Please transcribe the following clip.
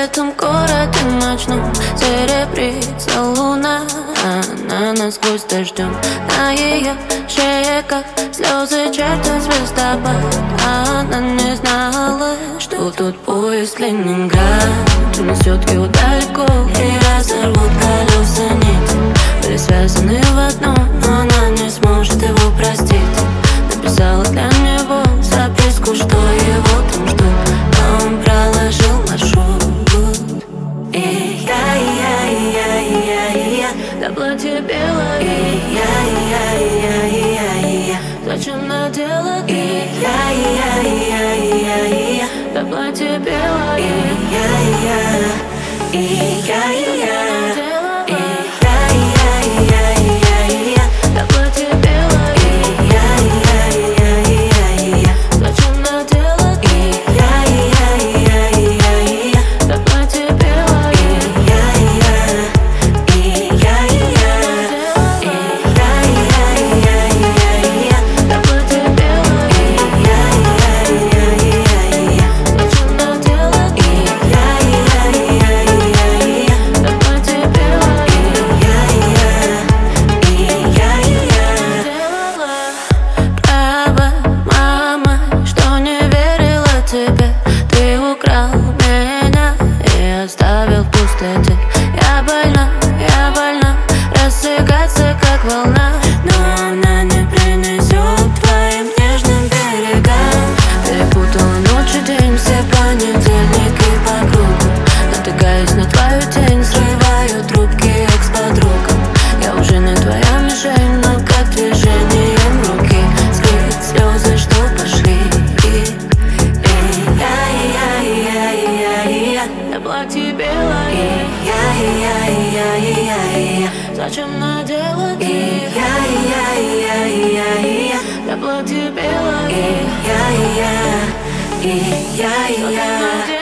этом городе ночном серебрится луна. Она насквозь дождем, на ее шее, как слезы, чертят звездопад. А она не знала, что тут поезд Ленинград унесет его далеко и разорвут колеса нити. Были связаны в одном, но она не сможет его простить. Написала для него записку, что его там ждут, но он проложил маршрут. И я да платье белое. И я зачем надела? И я да платье белое. И я ты украл меня и оставил в пустоте. Я больна, рассыпаться как волна, но она не принесет твоим нежным берегам. Перепутала ночь и день, все понедельники по кругу. Натыкаюсь на твою тень, срываю трубки экс-подругам. Я уже не твоя мишень, но как движением руки скрыть слезы, что пошли. Да платье белое. Зачем надела ты? Да платье белое.